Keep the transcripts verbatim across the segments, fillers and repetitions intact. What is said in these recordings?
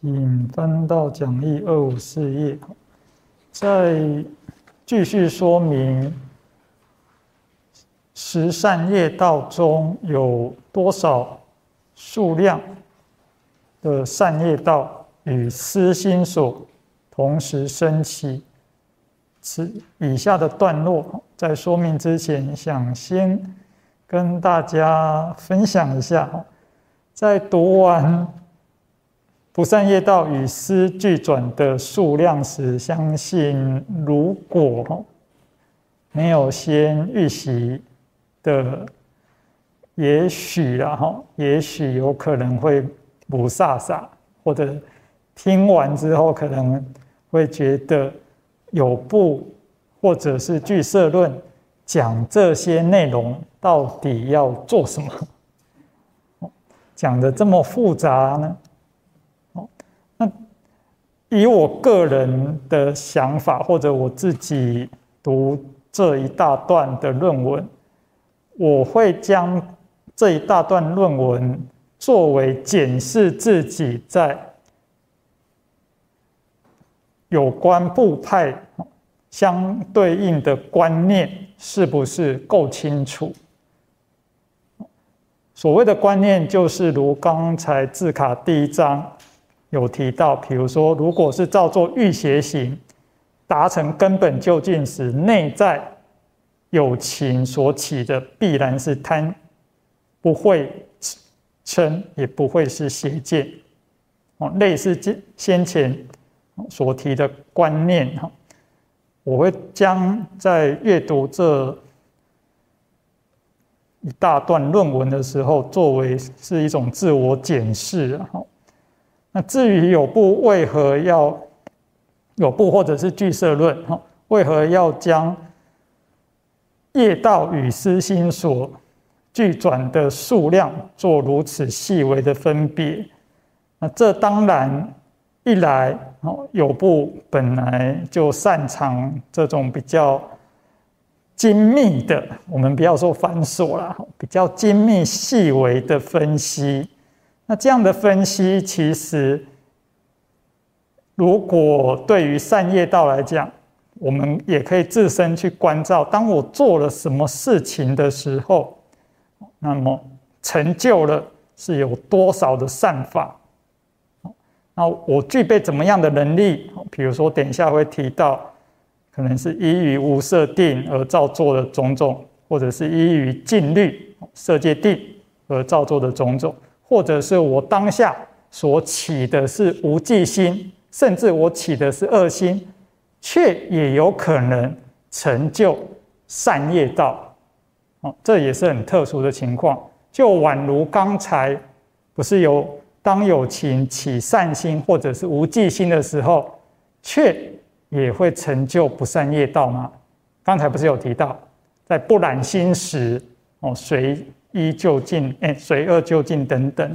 请翻到讲义二五四页，再继续说明十善业道中有多少数量的善业道与私心所同时升起。此以下的段落在说明之前，想先跟大家分享一下，在读完不善业道与私俱转的数量时，相信如果没有先预习的，也许啦哈，也许有可能会不飒飒，或者听完之后可能会觉得有部或者是俱舍论讲这些内容到底要做什么？讲得这么复杂呢？那以我个人的想法，或者我自己读这一大段的论文，我会将这一大段论文作为检视自己在有关部派相对应的观念是不是够清楚。所谓的观念，就是如刚才字卡第一章有提到，比如说，如果是照做欲邪行达成根本究竟时，内在有情所起的必然是贪，不会嗔，也不会是邪见。类似先前所提的观念，我会将在阅读这一大段论文的时候，作为是一种自我检视。那至于有部为何要有部或者是俱舍论，为何要将业道与私心所俱转的数量做如此细微的分别？那这当然一来，有部本来就擅长这种比较精密的，我们不要说繁琐啦，比较精密细微的分析。那这样的分析，其实如果对于善业道来讲，我们也可以自身去关照，当我做了什么事情的时候，那么成就了是有多少的善法。那我具备怎么样的能力？比如说等一下会提到，可能是依于无色定而造作的种种，或者是依于禁律色界定而造作的种种，或者是我当下所起的是无记心，甚至我起的是恶心，却也有可能成就善业道。这也是很特殊的情况。就宛如刚才不是有当有情起善心或者是无记心的时候，却也会成就不善业道吗？刚才不是有提到，在不染心时，哦，随一就近，哎，随二就近等等。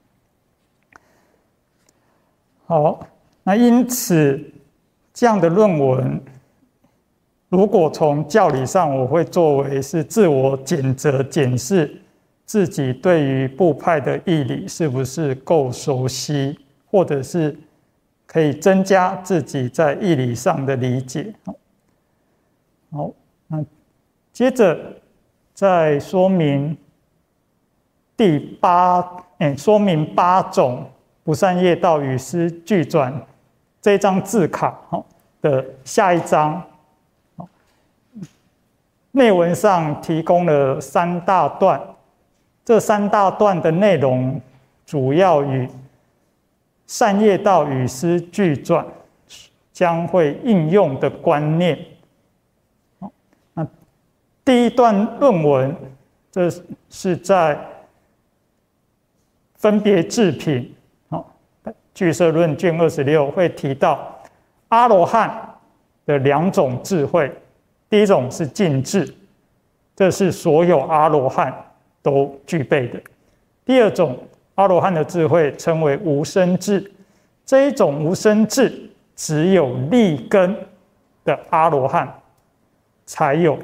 好，那因此这样的论文，如果从教理上，我会作为是自我检责检视自己对于部派的义理是不是够熟悉，或者是可以增加自己在义理上的理解。好，那接着再说明第八，哎，说明八种不善业道与私俱转这一张字卡的下一章，内文上提供了三大段。这三大段的内容主要与善业道与私俱转将会应用的观念。那第一段论文，这是在分别智品俱舍论卷二十六会提到阿罗汉的两种智慧，第一种是净智，这是所有阿罗汉都具备的。第二种阿罗汉的智慧称为无生智，这一种无生智只有立根的阿罗汉才有。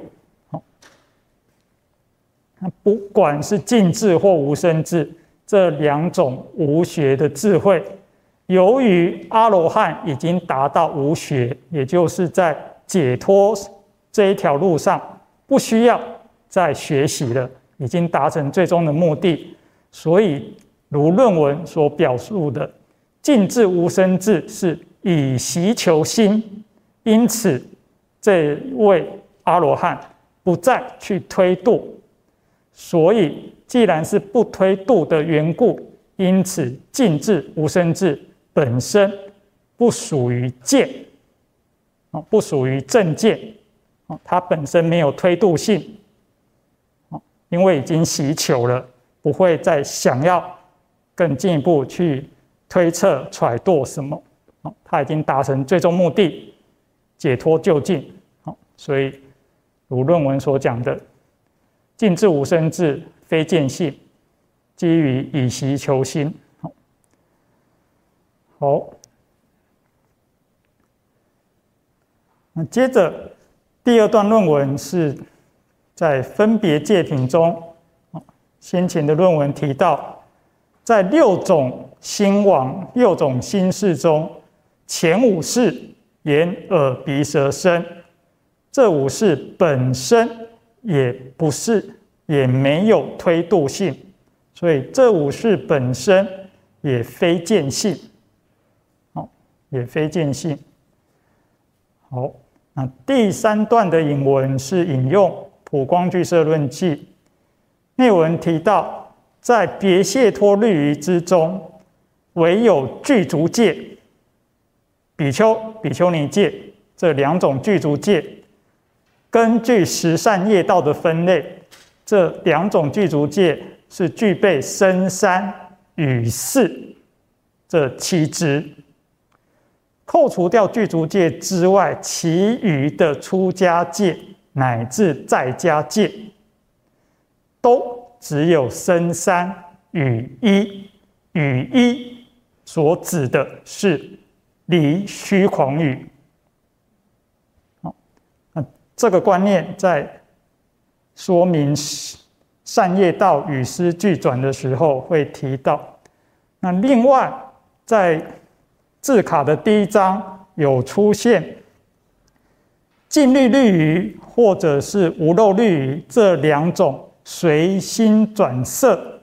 不管是净智或无生智，这两种无学的智慧由于阿罗汉已经达到无学，也就是在解脱这一条路上不需要再学习了，已经达成最终的目的，所以如论文所表述的尽至无生智是以习求心，因此这位阿罗汉不再去推度，所以既然是不推度的缘故，因此尽至无生智本身不属于见，不属于正见，它本身没有推度性，因为已经习求了，不会再想要更进一步去推测揣度什么，它已经达成最终目的，解脱究竟。所以如论文所讲的尽至无生智非见性，基于以习求心。好，那接着第二段论文是在分别戒品中，先前的论文提到，在六种心王、六种心识中，前五识眼、耳、鼻、舌、身，这五识本身也不是，也没有推度性，所以这五识本身也非见性。也非见性。好，那第三段的引文是引用《普光俱舍论记》，内文提到，在别谢脱律仪之中，唯有具足戒、比丘、比丘尼戒这两种具足戒，根据十善业道的分类，这两种具足戒是具备身三与四这七支。扣除掉具足戒之外，其余的出家戒乃至在家戒，都只有身三与一。与一所指的是离虚诳语。好，那这个观念在说明善业道与师俱转的时候会提到。那另外在字卡的第一章有出现净律律仪或者是无漏律仪这两种随心转色，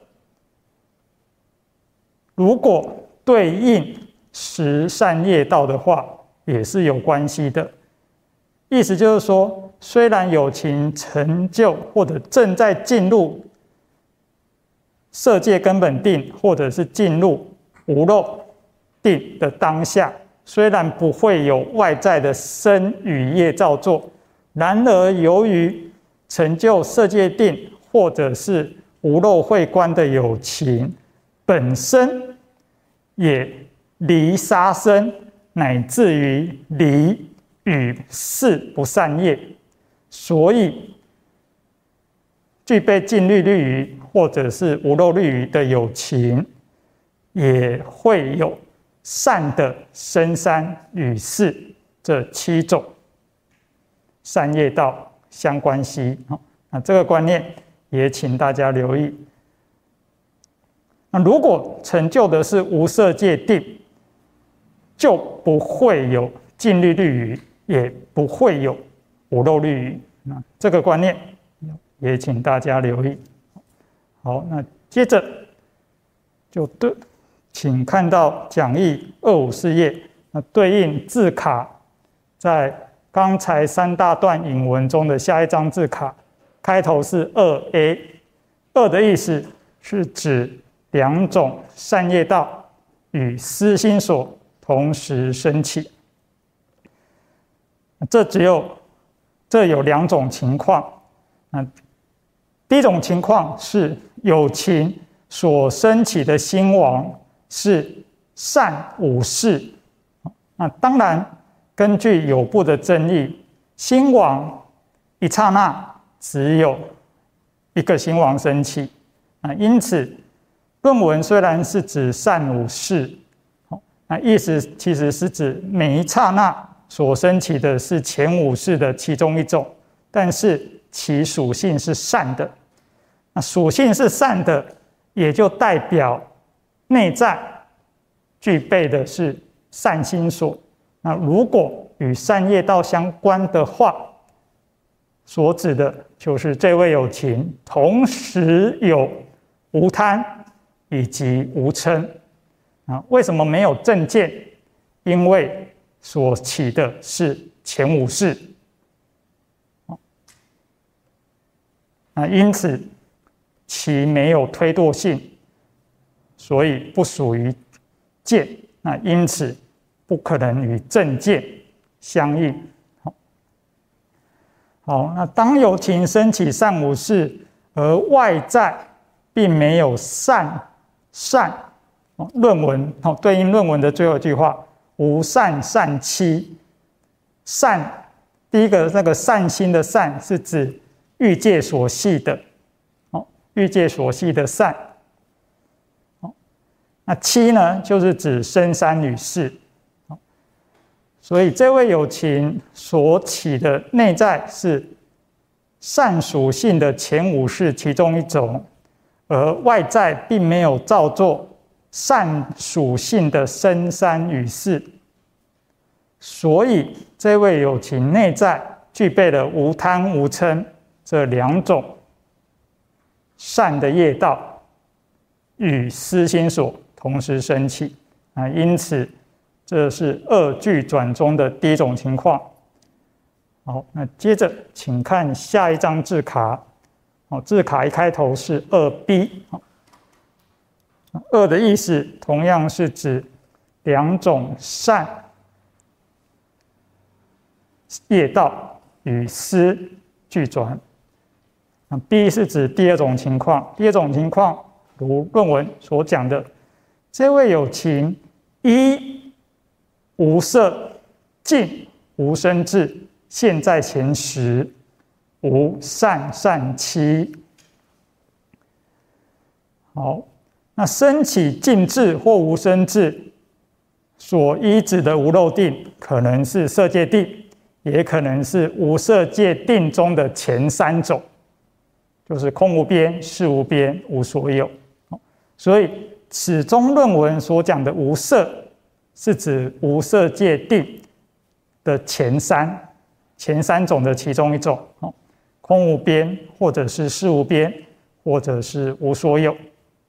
如果对应十善业道的话，也是有关系的。意思就是说，虽然有情成就或者正在进入色界根本定，或者是进入无漏定的当下，虽然不会有外在的身语业造作，然而由于成就色界定或者是无漏慧观的有情，本身也离杀生，乃至于离与事不善业，所以具备净律律仪或者是无漏律仪的有情，也会有善的身三与四这七种善业道相关系。那这个观念也请大家留意。那如果成就的是无色界定，就不会有净律律仪，也不会有无漏律仪。那这个观念也请大家留意。好，那接着就对。请看到讲义二五四页，那对应字卡在刚才三大段引文中的下一张字卡，开头是二 A， 二的意思是指两种善业道与私心所同时升起。这只有这有两种情况。那第一种情况是有情所升起的心王是善五识。那当然，根据有部的争议，心王一刹那只有一个心王升起，啊，因此论文虽然是指善五识，那意思其实是指每一刹那所升起的是前五识的其中一种，但是其属性是善的。那属性是善的，也就代表内在具备的是善心所。那如果与善业道相关的话，所指的就是这位有情同时有无贪以及无嗔啊。为什么没有正见？因为所起的是前五识啊，因此其没有推堕性，所以不属于见。那因此不可能与正见相应。好，那当有情生起善五识，而外在并没有善善论文对应论文的最后一句话，无善善期。善，第一个那个善心的善是指欲界所系的，欲界所系的善。那期呢，就是指生三女士。所以这位有情所起的内在是善属性的前五识其中一种，而外在并没有造作善属性的生三与识，所以这位有情内在具备了无贪无嗔这两种善的业道，与思心所同时升起啊，因此这是二俱转中的第一种情况。好，那接着请看下一张字卡。好，字卡一开头是二 B。二的意思同样是指两种善业道与思俱转。B 是指第二种情况。第二种情况，如论文所讲的，这位有情一无色尽无生智，现在前时无善善期。好，那升起尽智或无生智所依止的无漏定，可能是色界定，也可能是无色界定中的前三种，就是空无边、识无边、无所有。所以此中论文所讲的无色，是指无色界定的前三前三种的其中一种，空无边，或者是识无边，或者是无所有。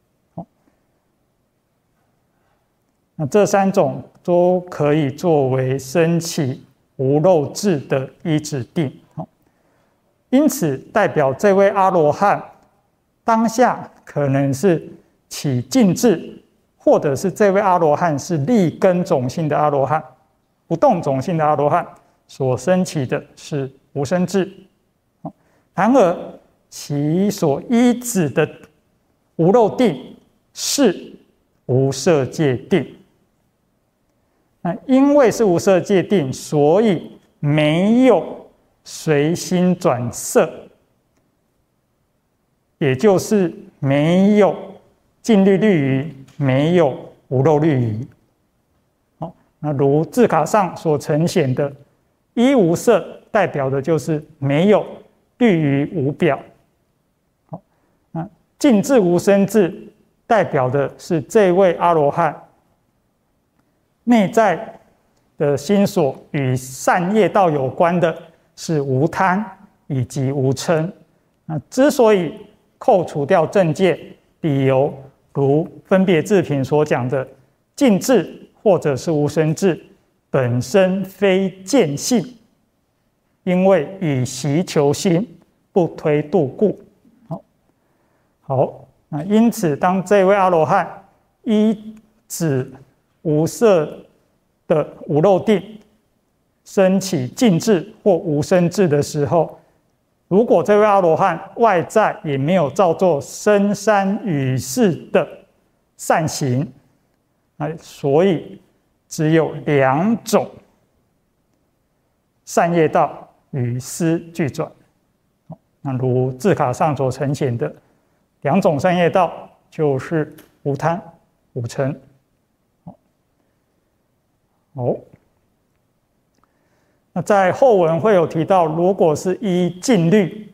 那这三种都可以作为升起无漏智的依止定，因此代表这位阿罗汉当下可能是起尽智，或者是这位阿罗汉是立根种性的阿罗汉，不动种性的阿罗汉所升起的是无生智。然而其所依止的无漏定是无色界定。那因为是无色界定，所以没有随心转色，也就是没有净律律仪，没有无漏律仪。好，那如字卡上所呈现的一无色，代表的就是没有律仪无表。好，那尽智无生智，代表的是这位阿罗汉内在的心所与善业道有关的是无贪以及无嗔。那之所以扣除掉正见，理由如分别智品所讲的尽智或者是无生智本身非见性，因为以习求心不推度故。好，好，那因此当这位阿罗汉依止无色的无漏定升起尽智或无生智的时候，如果这位阿罗汉外在也没有造作生三与识的善行，所以只有两种善业道与思俱转。那如字卡上所呈现的两种善业道，就是无贪无嗔。好，那在后文会有提到，如果是依净律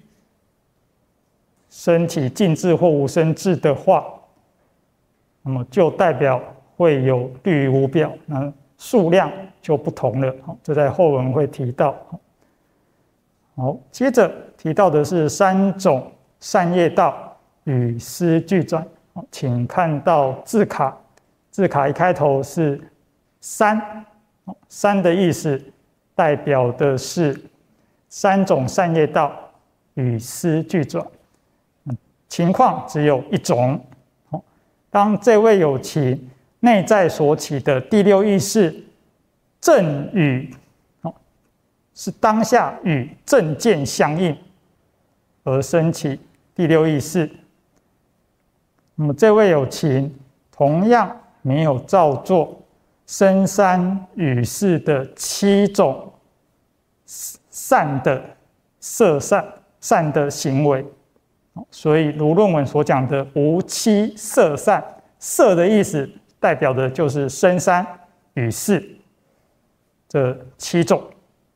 升起尽智或无生智的话，那么就代表会有绿于无表，那数量就不同了。这在后文会提到。好，接着提到的是三种善业道与思俱转。请看到字卡，字卡一开头是三，三的意思代表的是三种善业道与思俱转。情况只有一种，当这位有情内在所起的第六意识正与是当下与正见相应而生起第六意识，那么这位有情同样没有照做身三语四的七种善的色善善的行为，所以如论文所讲的无七色善，色的意思代表的就是身三语四这七种。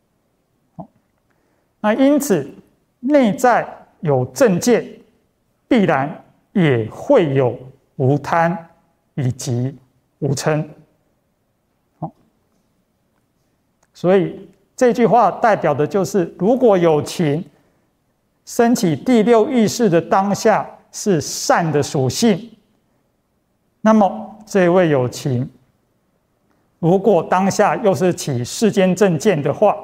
那因此内在有正见，必然也会有无贪以及无嗔。所以这句话代表的就是，如果有情升起第六意识的当下是善的属性，那么这位有情如果当下又是起世间正见的话，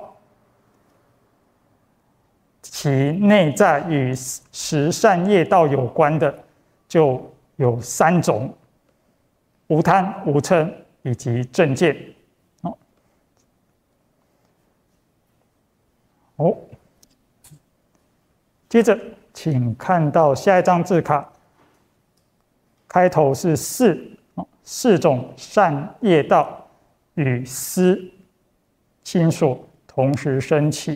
其内在与十善业道有关的就有三种：无贪、无嗔以及正见。哦，接着请看到下一张字卡，开头是四，四种善业道与思心所同时升起。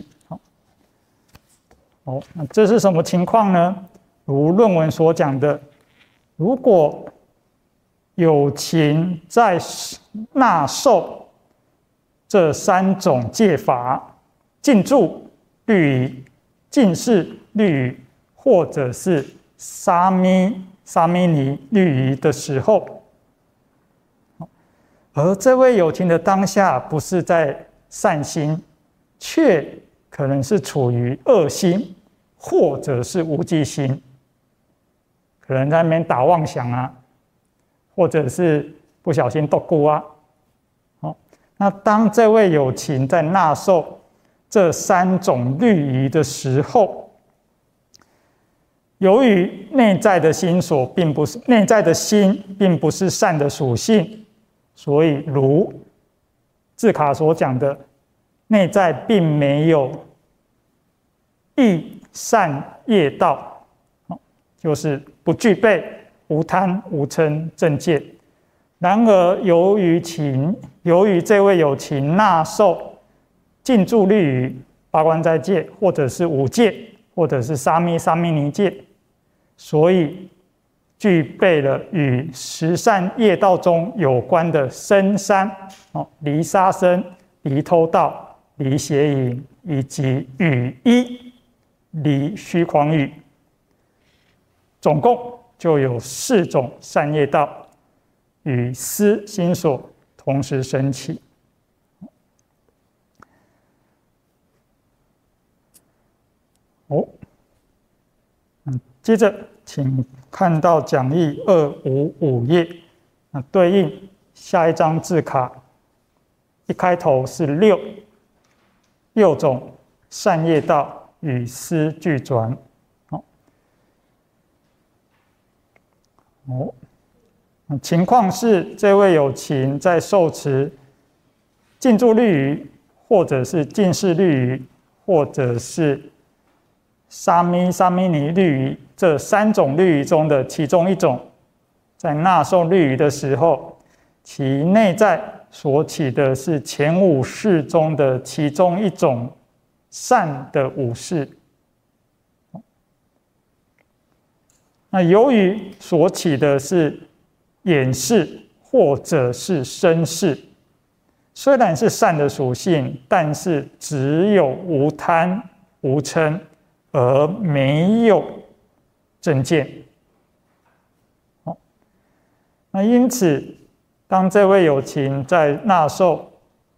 哦，那这是什么情况呢？如论文所讲的，如果有情在纳受这三种戒法，进住律仪、进士律仪，或者是沙弥沙弥尼律仪的时候，而这位有情的当下不是在善心，却可能是处于恶心，或者是无记心，可能在那边打妄想啊，或者是不小心堕孤啊。好，那当这位有情在纳受这三种律仪的时候，由于内在的心所并不是内在的心并不是善的属性，所以如字卡所讲的，内在并没有益善业道，就是不具备无贪无嗔正见。然而由于情由于这位有情纳受进住律仪、八关斋戒，或者是五戒，或者是沙弥沙弥尼戒，所以具备了与十善业道中有关的身三、离杀生、离偷盗、离邪淫，以及语一、离虚诳语，总共就有四种善业道与思心所同时升起。哦，嗯，接着请看到讲义二五五页，那对应下一张字卡，一开头是六，六种善业道与思俱转。好，哦，情况是这位有情在受持进住律仪，或者是进士律仪，或者是沙弥沙弥尼律仪这三种律仪中的其中一种，在纳受律仪的时候，其内在所起的是前五事中的其中一种善的五事。那由于所起的是眼识或者是身识，虽然是善的属性，但是只有无贪无嗔，而没有正见。那因此当这位有情在纳受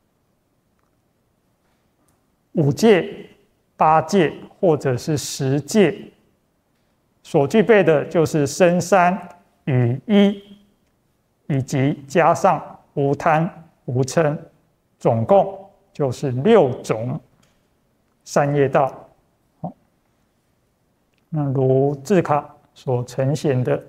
五戒、八戒或者是十戒，所具备的就是身三与一，以及加上无贪无嗔，总共就是六种善业道。那如字卡所呈现的。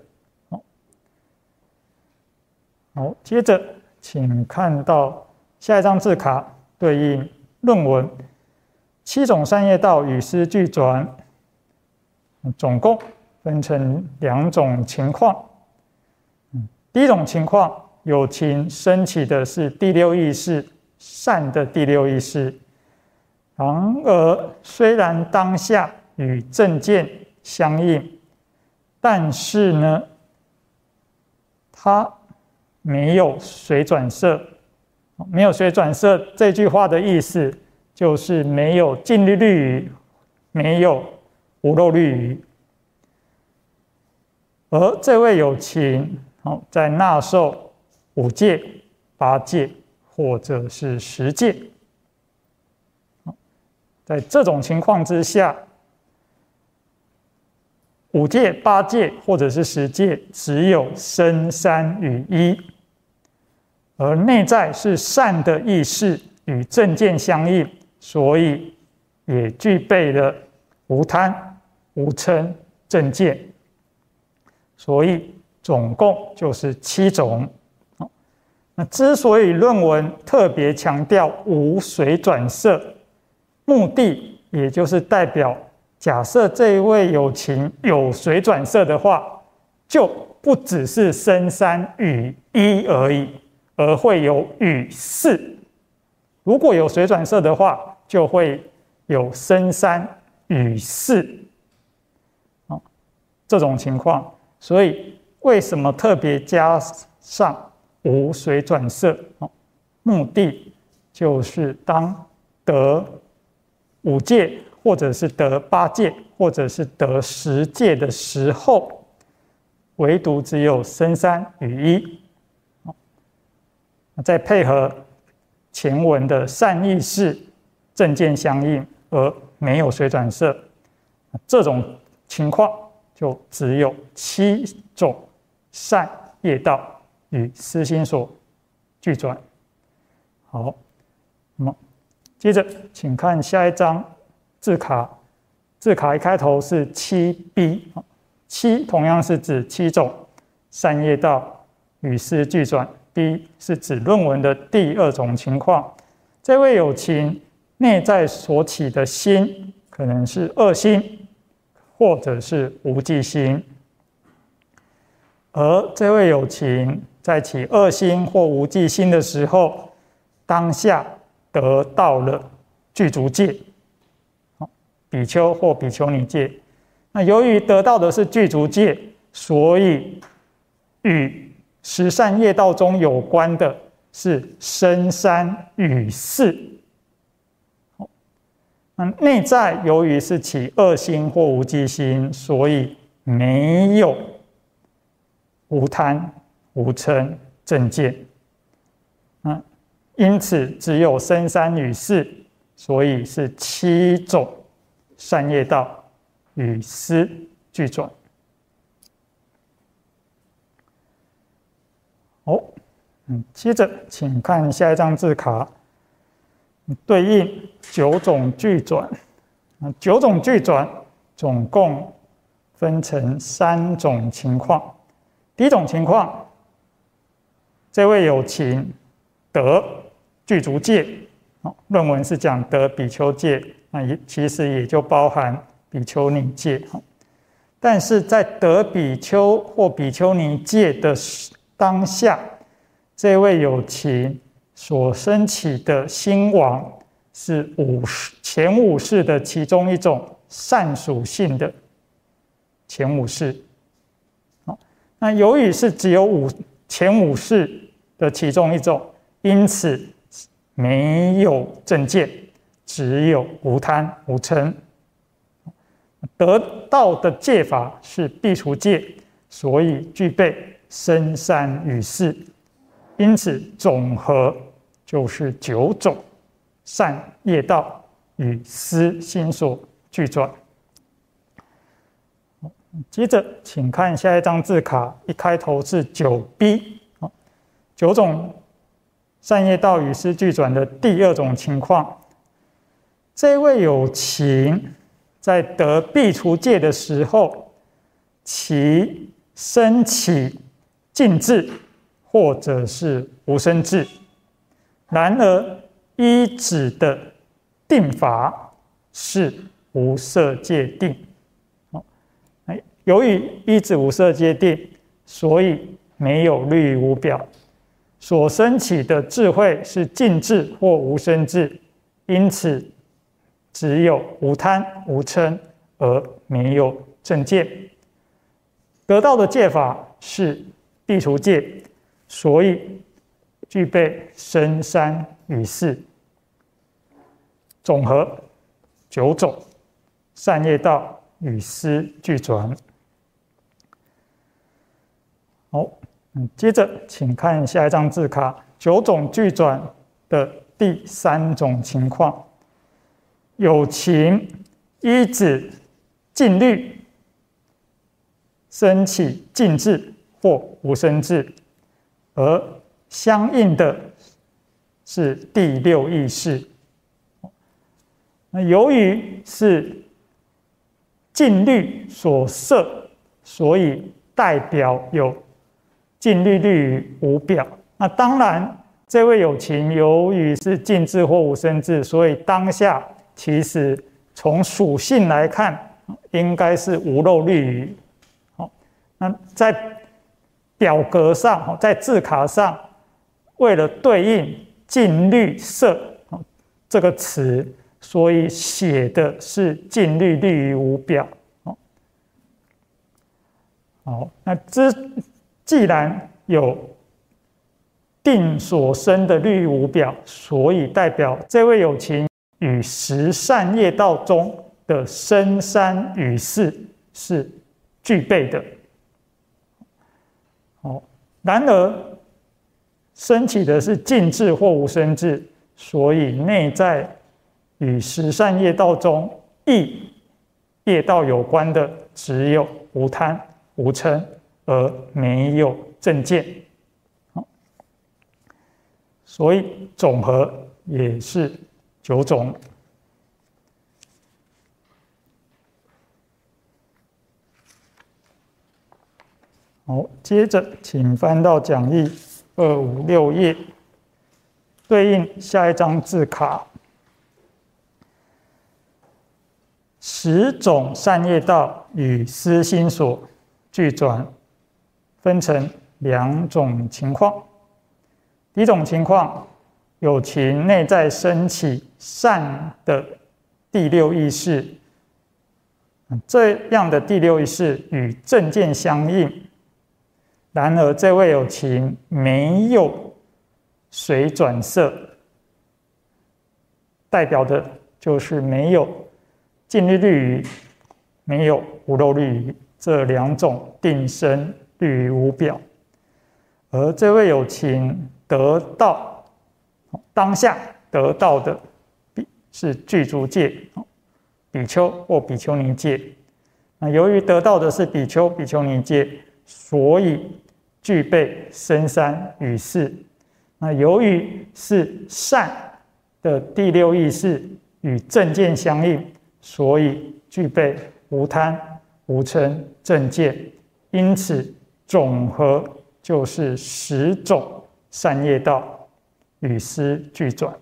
好，接着请看到下一张字卡对应论文，七种善业道与师俱转，总共分成两种情况。第一种情况，有情升起的是第六意识，善的第六意识，然而虽然当下与正见相应，但是呢，它没有随转色。没有随转色这句话的意思就是没有净律律语，没有无漏律语。而这位有情在纳受五戒、八戒或者是十戒，在这种情况之下，五戒、八戒或者是十戒只有身三与一，而内在是善的意识与正见相应，所以也具备了无贪、无嗔、正见，所以总共就是七种。那之所以论文特别强调无随转色，目的也就是代表，假设这一位有情有随转色的话，就不只是身三与一而已，而会有与四。如果有随转色的话，就会有身三与四这种情况。所以为什么特别加上无随转色？目的就是当得五戒，或者是得八戒，或者是得十戒的时候，唯独只有身三与一。再配合前文的善意识、正见相应，而没有随转色，这种情况就只有七种善业道与思心所俱转。好，那么接着请看下一张字卡，字卡一开头是七 B， 七同样是指七种善业道与思俱转。B 是指论文的第二种情况，这位有情内在所起的心可能是恶心，或者是无记心，而这位有情在起恶心或无记心的时候，当下得到了具足戒，比丘或比丘尼戒。那由于得到的是具足戒，所以与十善业道中有关的是身三与四。那内在由于是起恶心或无记心，所以没有无贪、无嗔、正见。因此只有身三与四，所以是七种善业道与思俱转。好，嗯，接着请看下一张字卡，对应九种俱转。九种俱转总共分成三种情况。第一种情况，这位有情得具足戒，论文是讲得比丘戒，那也其实也就包含比丘尼戒。但是在得比丘或比丘尼戒的当下，这位有情所升起的心王是五前五识的其中一种善属性的前五识。那由于是只有五前五识的其中一种，因此没有正见，只有无贪无嗔。得到的戒法是避除戒，所以具备身三与四， 因此总和就是九种善业道与思心所俱转。接着，请看下一张字卡，一开头是九 B， 九种善业道与思俱转的第二种情况。这位有情在得苾除戒的时候，其生起净智或者是无生智，然而依止的定法是无色界定。由于依止无色界定，所以没有律仪无表，所生起的智慧是净智或无生智，因此只有无贪无嗔，而没有正见。得到的戒法是苾除戒，所以具备身三与四，总和九种善业道与思俱转。好，接着请看下一张字卡，九种俱转的第三种情况。有情依止净律，生起净智或无生智，而相应的是第六意识。那由于是净律所摄，所以代表有净律律仪无表。那当然，这位有情由于是净智或无生智，所以当下其实从属性来看，应该是无漏律仪。好，那在表格上，在字卡上，为了对应净律摄这个词，所以写的是净律律仪无表。好，那之既然有定所生的律仪无表，所以代表这位有情与十善业道中的身三与四是具备的。好，然而升起的是净智或无生智，所以内在与十善业道中意业道有关的只有无贪无嗔，而没有正见。所以总和也是九种。好，接着请翻到讲义二五六页，对应下一张字卡。十种善业道与思心所俱转，分成两种情况。第一种情况，有情内在升起善的第六意识，这样的第六意识与正见相应，然而这位有情没有随转色，代表的就是没有净律律仪，没有无漏律仪这两种定生律仪无表。而这位有情得到当下得到的是具足戒，比丘或比丘尼戒。那由于得到的是比丘、比丘尼戒，所以具备身三与四。那由于是善的第六意识与正见相应，所以具备无贪、无嗔、正见，因此总和就是十种善业道与思俱转。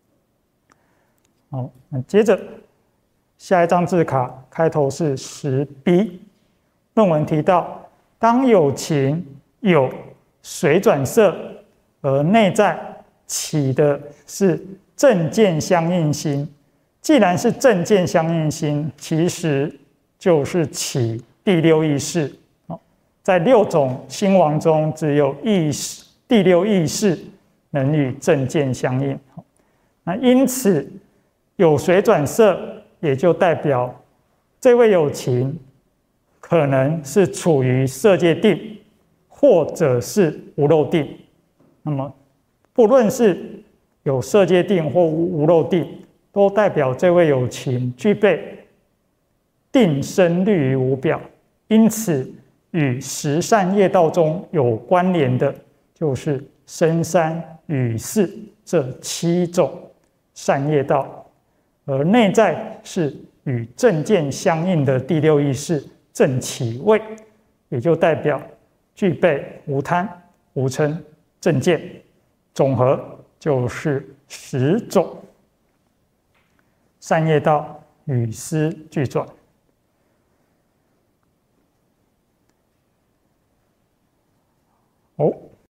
好，那接着下一张字卡开头是十 B， 论文提到，当有情有随转色，而内在起的是正见相应心。既然是正见相应心，其实就是起第六意识。在六种心王中，只有意识第六意识能与正见相应。那因此有随转色，也就代表这位有情可能是处于色界定，或者是无漏定。 那么不论是有色界定或无漏定，都代表这位有情具备定生律于无表，因此与十善业道中有关联的，就是身三语四这七种善业道，而内在是与正见相应的第六意识正起位，也就代表具备无贪、无嗔、正见，总和就是十种善业道与思俱转。哦，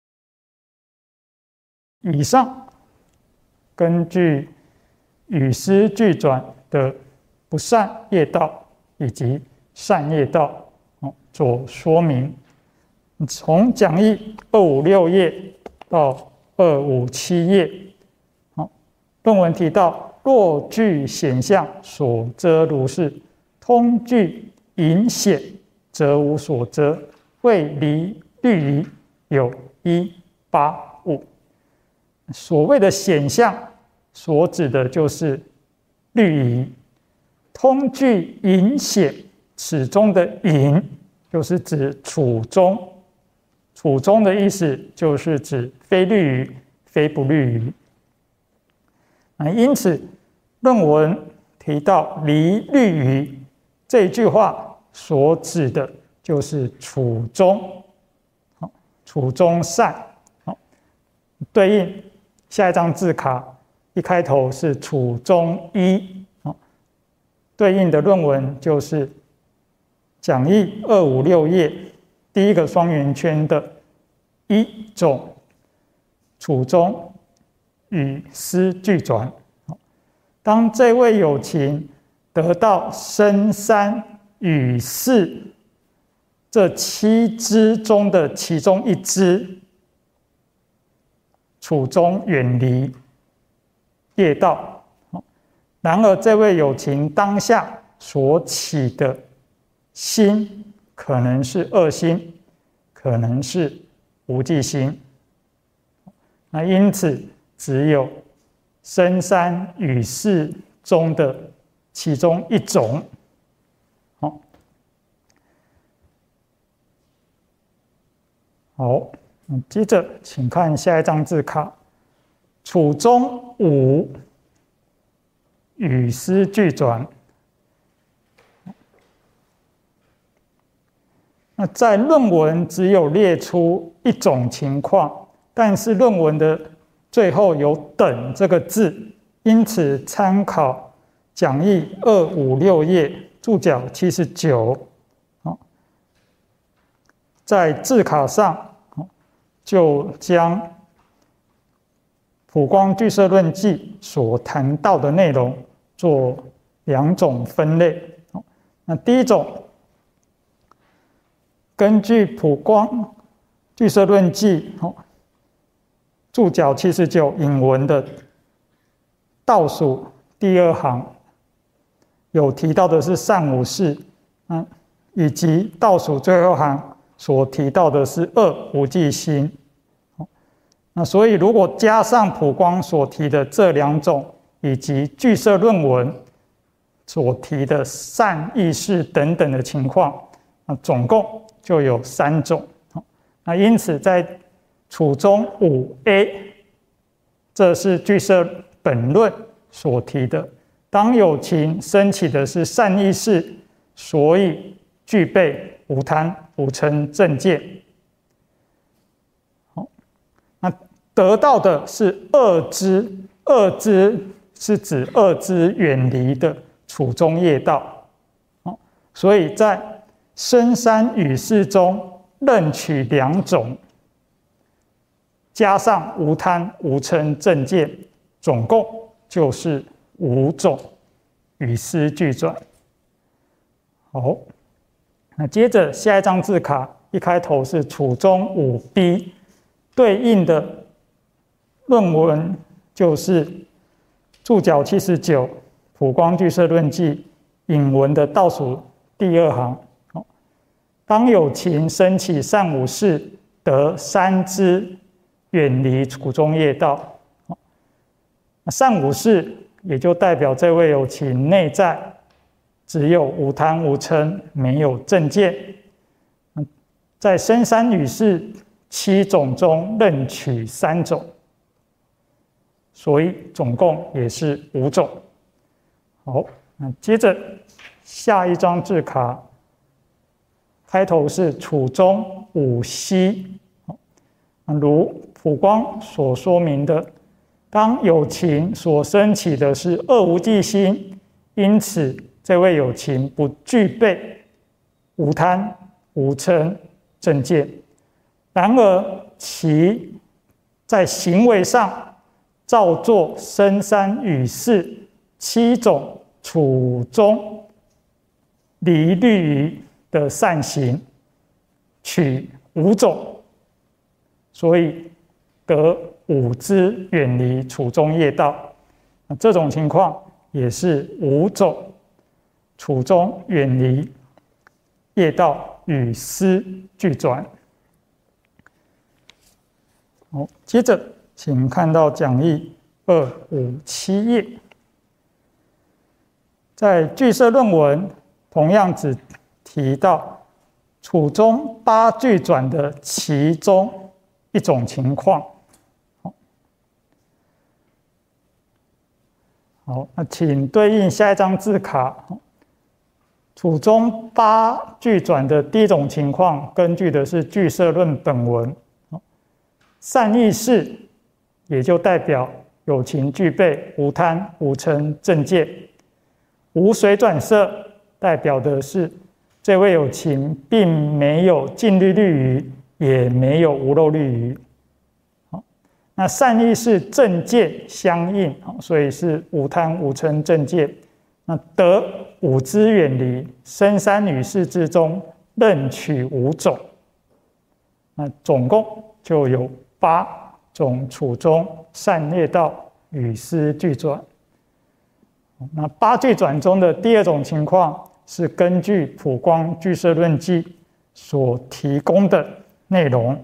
以上根据与思俱转的不善业道以及善业道做说明。从讲义二五六页到二五七页，论文提到，若具显象所遮如是，通具隐显则无所遮，未离律仪有一八五。所谓的显象，所指的就是律仪。通具隐显，此中的隐就是指处中，处中的意思就是指非律仪、非不律仪。因此，论文提到离律仪这一句话所指的就是处中，处中善，对应下一张字卡一开头是处中一，对应的论文就是讲义二五六页第一个双圆圈的一种处中与思俱转。当这位有情得到身三语四这七支中的其中一支，处中远离业道，然而这位有情当下所起的心可能是恶心，可能是无记心，那因此只有身三语四中的其中一种。好，好，接着请看下一张字卡，处中五语思俱转。那在论文只有列出一种情况，但是论文的最后有等这个字，因此参考讲义二五六页注脚七十九，在字卡上就将普光俱舍论记所谈到的内容做两种分类。那第一种，根据普光俱舍论记注脚七十九引文的倒数第二行有提到的是善无事，嗯，以及倒数最后行所提到的是恶无记心。那所以如果加上普光所提的这两种，以及俱舍论文所提的善意识等等的情况，那总共就有三种。那因此在处中五 A， 这是俱舍本论所提的，当有情升起的是善意识，所以具备无贪无嗔正见。那得到的是恶知，恶知是指恶知远离的处中业道。所以在身三语四中任取两种，加上无贪无嗔正见，总共就是五种语思俱转。好，那接着下一张字卡一开头是处中五 B， 对应的论文就是注脚七十九普光俱舍论记引文的倒数第二行。当有情升起善无事得三支远离楚中业道。善无事也就代表这位有情内在只有无贪无嗔，没有正见，在深山语事七种中任取三种，所以总共也是五种。好，那接着下一张字卡，开头是楚中五息，如普光所说明的，当有情所生起的是恶无记心，因此这位有情不具备无贪无嗔正见。然而其在行为上照作深山语事七种处中离律仪的善行，取五种，所以得五支远离处中业道。这种情况也是五种处中远离业道与思俱转。好，接着请看到讲义二五七页，在俱舍论文同样只提到处中八俱转的其中一种情况。好，那请对应下一张字卡。处中八俱转的第一种情况，根据的是俱舍论本文。善意识也就代表有情具备无贪无嗔正见。无水转色代表的是这位有情并没有净律律仪，也没有无漏律仪。那善意识正见相应，所以是无贪无嗔正见。那得五支远离深山语事之中任取五种，那总共就有八种处中善业道与思俱转。那八俱转中的第二种情况是根据普光俱舍论记所提供的内容，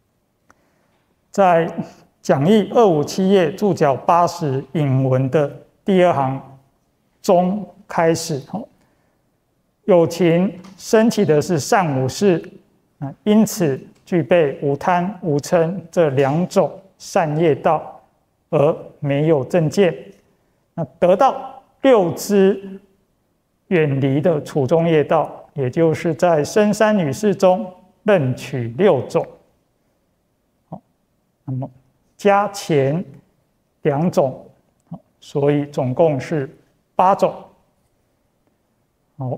在讲义二五七页注脚八十引文的第二行中开始，有情升起的是善无事，因此具备无贪无嗔这两种善业道，而没有正见。那得到六支远离的处中业道，也就是在深山语事中任取六种。好，那么加前两种，所以总共是八种。好，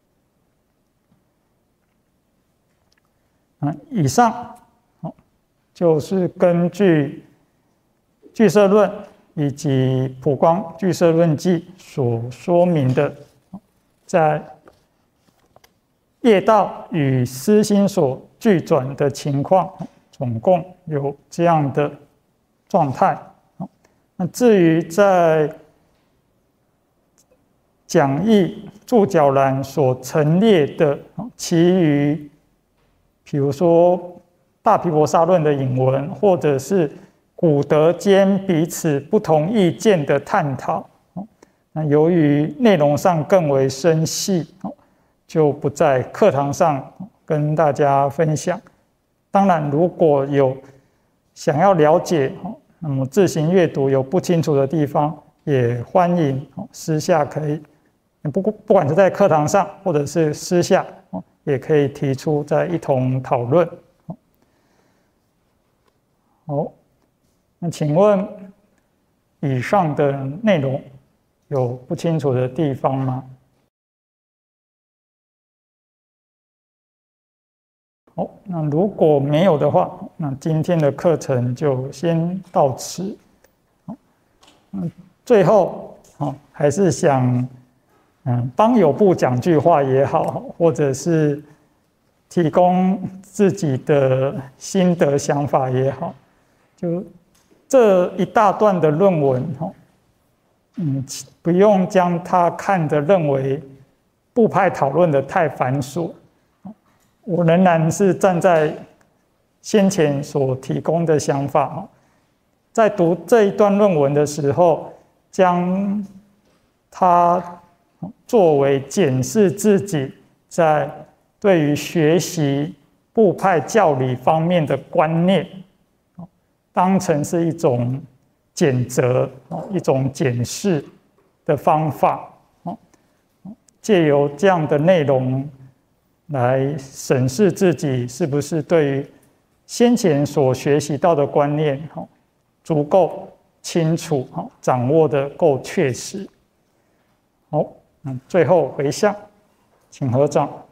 那以上就是根据俱舍论以及普光俱舍论记所说明的，在业道与思心所俱转的情况，总共有这样的状态。那至于在讲义注脚栏所陈列的其余，比如说大毗婆沙论的引文，或者是古德间彼此不同意见的探讨，那由于内容上更为深细，就不在课堂上跟大家分享。当然，如果有想要了解，那么自行阅读有不清楚的地方，也欢迎私下可以，不不管是在课堂上或者是私下，也可以提出再一同讨论。好，那请问以上的内容有不清楚的地方吗？好，那如果没有的话，那今天的课程就先到此。嗯，最后还是想嗯帮有部讲句话也好，或者是提供自己的心得想法也好，就这一大段的论文，嗯，不用将它看得认为部派讨论的太繁琐。我仍然是站在先前所提供的想法，在读这一段论文的时候，将它作为检视自己在对于学习部派教理方面的观念，当成是一种检责、一种检视的方法，借由这样的内容来审视自己是不是对于先前所学习到的观念足够清楚，掌握的够确实。好，最后回向，请合掌。